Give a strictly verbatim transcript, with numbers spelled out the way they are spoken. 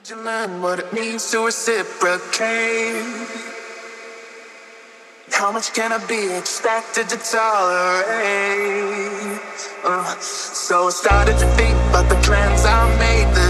You learn what it means to reciprocate. How much can I be expected to tolerate? Uh, so I started to think about the plans I made.